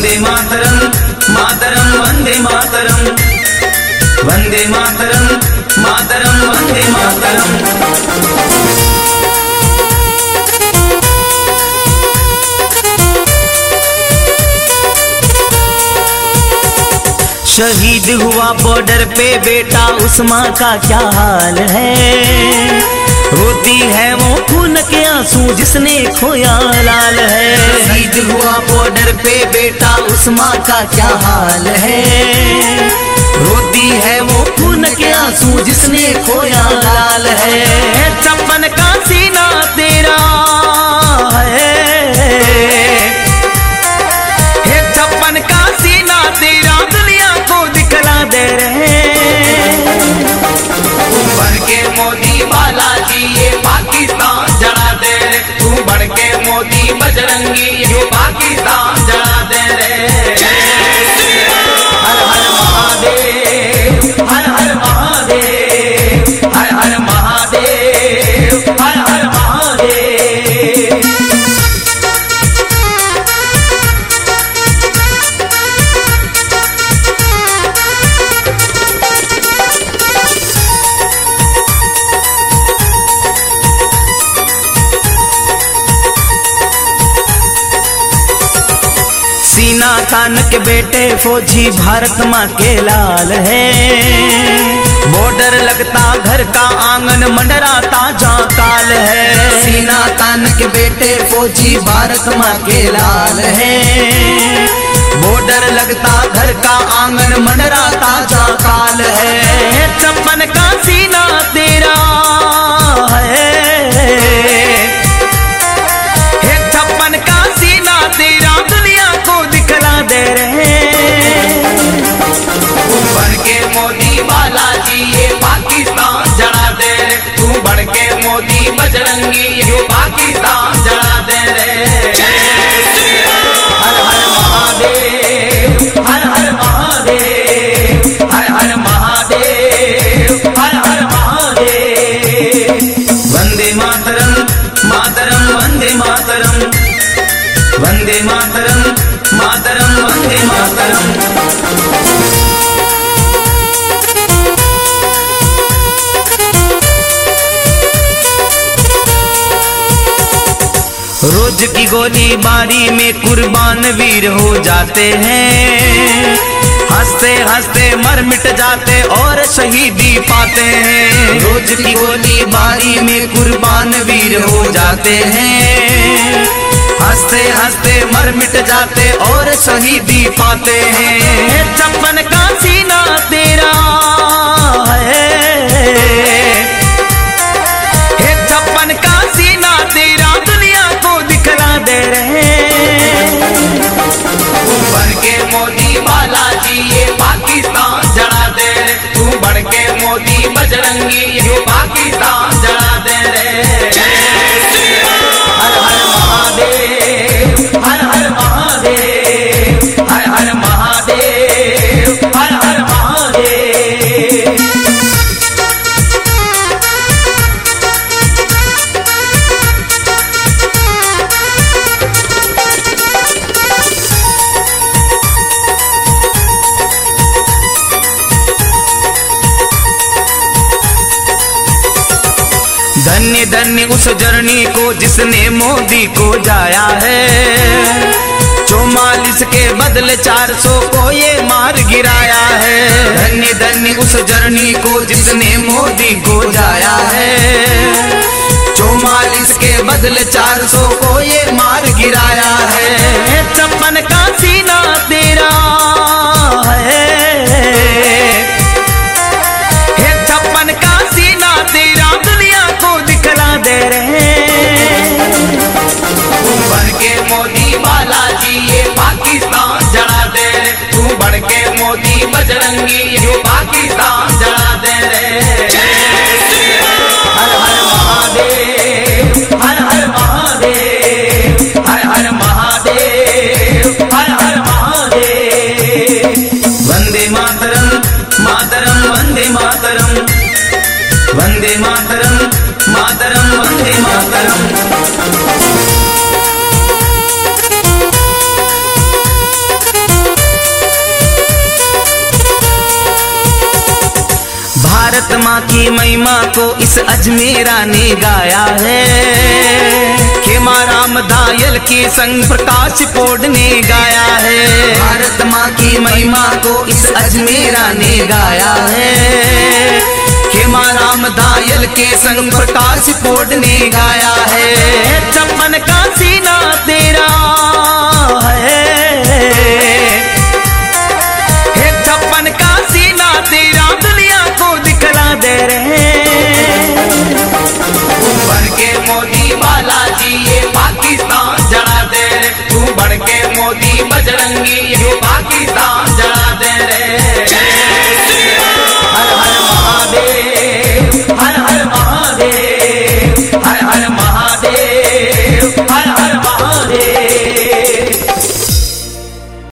वंदे मातरम मातरम वंदे मातरम वंदे मातरम मातरम वंदे मातरम। शहीद हुआ बॉर्डर पे बेटा उस माँ का क्या हाल है, रोती है वो खून के आंसू जिसने खोया लाल है। शहीद हुआ बॉर्डर पे बेटा उस माँ का क्या हाल है, रोती है वो खून के आंसू जिसने खोया लाल है। 56 का सीना तेरा है, 56 का सीना तेरा दुनिया को दिखला दे रहे। तू बढ़ के मोदी बालाजी ये पाकिस्तान जला दे रे, तू बढ़ के मोदी बजरंगी ये पाकिस्तान जला दे रे। हर हर महादेव हर हर महादेव हर हर महादेव हर हर महादेव। सीना तान के बेटे फौजी भारत माँ के लाल है, बॉर्डर लगता घर का आंगन मंडराता जहाँ काल है। सीना तान के बेटे फौजी भारत माँ के लाल है, बॉर्डर लगता घर का आंगन मंडराता जहाँ काल है। 56 का सीना तेरा है, 56 का सीना तेरा दुनिया को दिखला दे रहे। तू बढ़ के मोदी बालाजी ये पाकिस्तान जला दे रे, तू बढ़ के मोदी बजरंगी ये पाकिस्तान जला दे रे। हर हर महादेव हर हर महादेव हर हर महादेव हर हर महादेव। वंदे मातरम मातरम वंदे मातरम वंदे मातरम मातरम वंदे मातरम। रोज की गोलीबारी में कुर्बान वीर हो जाते हैं, हंसते हंसते मर मिट जाते और शहीदी पाते हैं। रोज की गोलीबारी में कुर्बान वीर हो जाते हैं, हंसते हंसते मर मिट जाते और शहीदी पाते हैं। 56 का सीना तेरा है, 56 का सीना तेरा दुनिया को दिखला दे रहे। तू बढ़ के मोदी बालाजी ये पाकिस्तान जला दे रे, तू बढ़ के मोदी बजरंगी ये पाकिस्तान जला दे रे। हर हर महादेव हर हर महादेव हर हर महादेव हर हर महादेव। धन्य धन्य उस जर्नी को जिसने मोदी को जाया है, 44 के बदले 400 को ये मार गिराया है। धन्य धन्य उस जर्नी को जिसने मोदी को जाया है, 44 के बदले 400 को ये मार गिराया है। 56 का सीना तेरा है, 56 का सीना तेरा दुनिया को दिखला दे रहे। तू बढ़ के मोदी बालाजी ये पाकिस्तान जला दे रे, तू बढ़ के मोदी बजरंगी ये पाकिस्तान जला दे रे। हर हर महादेव हर हर महादेव हर हर महादेव की महिमा को इस अजमेरा ने गाया है। खेमा राम दायल के संग प्रकाश पोड ने गाया है। भारत माँ की महिमा को इस अजमेरा ने गाया है। खेमा राम दायल के संग प्रकाश पोड ने गाया है। चप्पन का सीना तेरा है, छप्पन का सीना तेरा दुनिया को दिखला दे रहे। तू बन के मोदी बालाजी ये पाकिस्तान जला दे रे। तू बन के मोदी बजरंगी